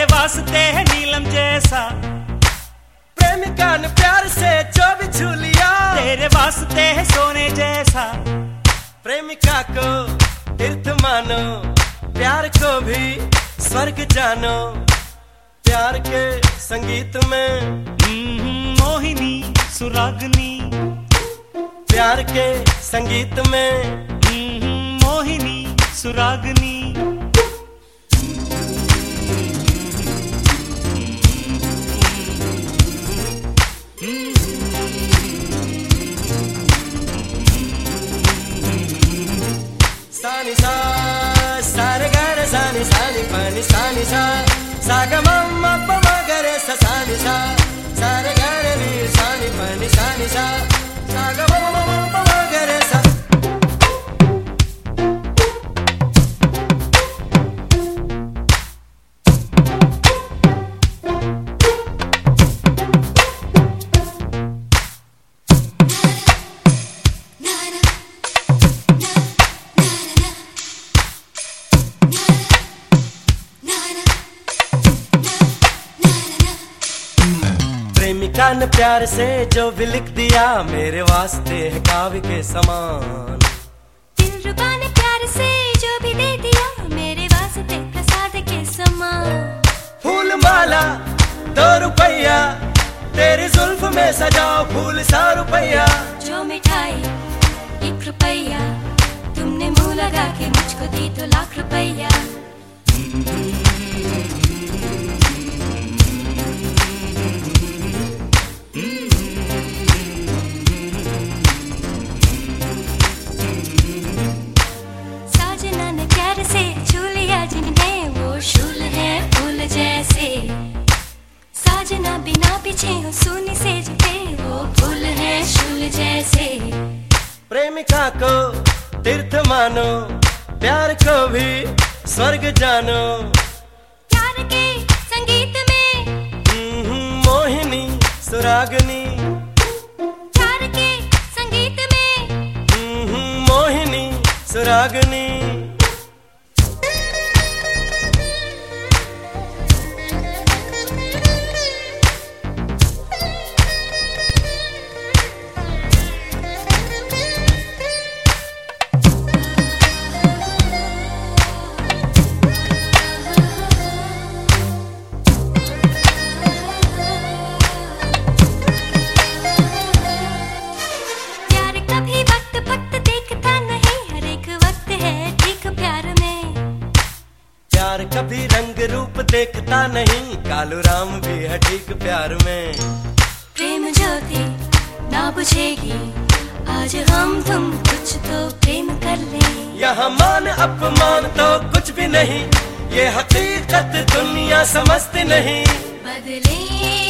तेरे वास्ते है नीलम जैसा, प्रेमिका ने प्यार से जो भी छू लिया, तेरे वास्ते है सोने जैसा। प्रेमिका को तीर्थ मानो, प्यार को भी स्वर्ग जानो। प्यार के संगीत में मोहिनी सुरागनी, प्यार के संगीत में मोहिनी सुरागनी। सानी सा सारे गा सानी सानी पानी सानी सा सागा मम्मा पमा गरे सा सानी सा सारे गा रे सानी पानी सानी सा सागा मम्मा पमा गरे सा। प्रेमिका ने प्यार से जो भी लिख दिया, मेरे वास्ते है काव्य के समान। दिलरुबा ने प्यार से जो भी दे दिया, मेरे वास्ते प्रसाद के समान। फूल माला 2 रुपया, तेरी जुल्फ में सजाओ फूल सा रुपया। जो मिठाई 1 रुपया, तुमने मुंह लगा के मुझको दी तो लाख रुपया। साजना ने प्यार से छू लिया जिन्हें, वो शूल है फूल जैसे। साजना बिना पीछे हो सुनी सेज पे, वो फूल है शूल जैसे। प्रेमिका को तीर्थ मानो, प्यार को भी स्वर्ग जानो। प्यार के संगीत में मोहिनी सुरागनी, प्यार के संगीत में मोहिनी सुरागनी। प्यार कभी रंग रूप देखता नहीं, कालू राम भी है ठीक प्यार में। प्रेम ज्योति ना बुझेगी, आज हम तुम कुछ तो प्रेम कर ले। यहाँ मान अपमान तो कुछ भी नहीं, ये हकीकत दुनिया समझती नहीं। बदले